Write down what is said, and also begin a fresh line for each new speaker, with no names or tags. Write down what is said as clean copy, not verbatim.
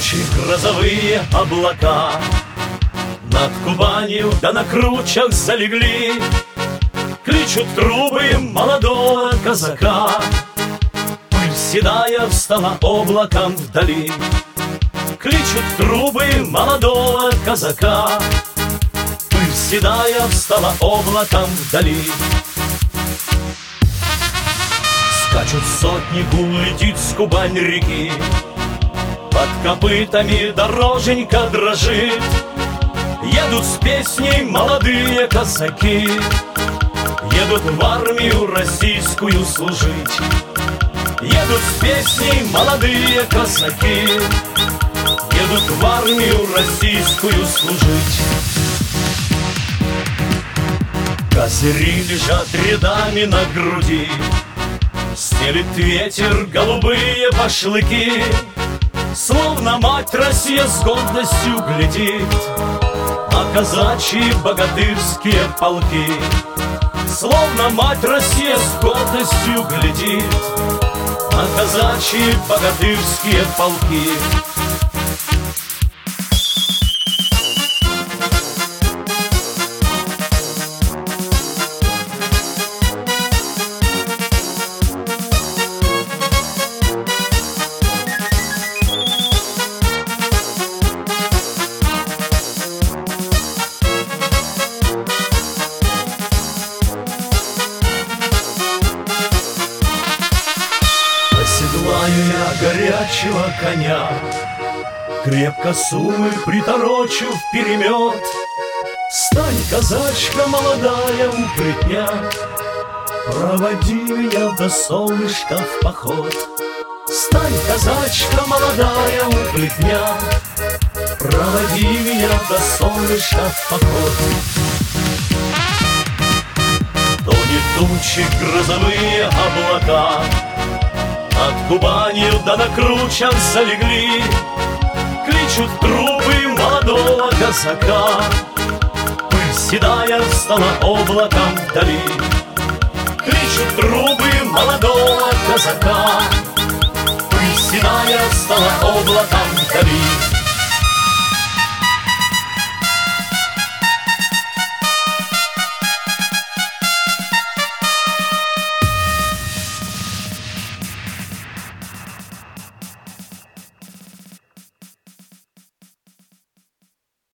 тучи грозовые облака над Кубанью да на кручах залегли. Кличут трубы молодого казака, пыль седая встала облаком вдали. Кличут трубы молодого казака, пыль седая встала облаком вдали. Скачут сотни, гул летит с Кубань реки, под копытами дороженька дрожит. Едут с песней молодые казаки, едут в армию российскую служить. Едут с песней молодые казаки, едут в армию российскую служить. Козыри лежат рядами на груди, стелит ветер голубые башлыки. Словно мать Россия с гордостью глядит на казачьи богатырские полки. Словно мать Россия с гордостью глядит на казачьи богатырские полки. Оседлаю я горячего коня, крепко сумы приторочу вперемет. Стань, казачка молодая, упрятня, проводи меня до солнышка в поход. Стань, казачка молодая, упрятня, проводи меня до солнышка в поход. Тонет тучи грозовые облака, над Кубанью да на кручах залегли. Кличут трубы молодого казака, пыль седая встала облаком вдали. Кличут трубы молодого казака, пыль седая встала облаком вдали.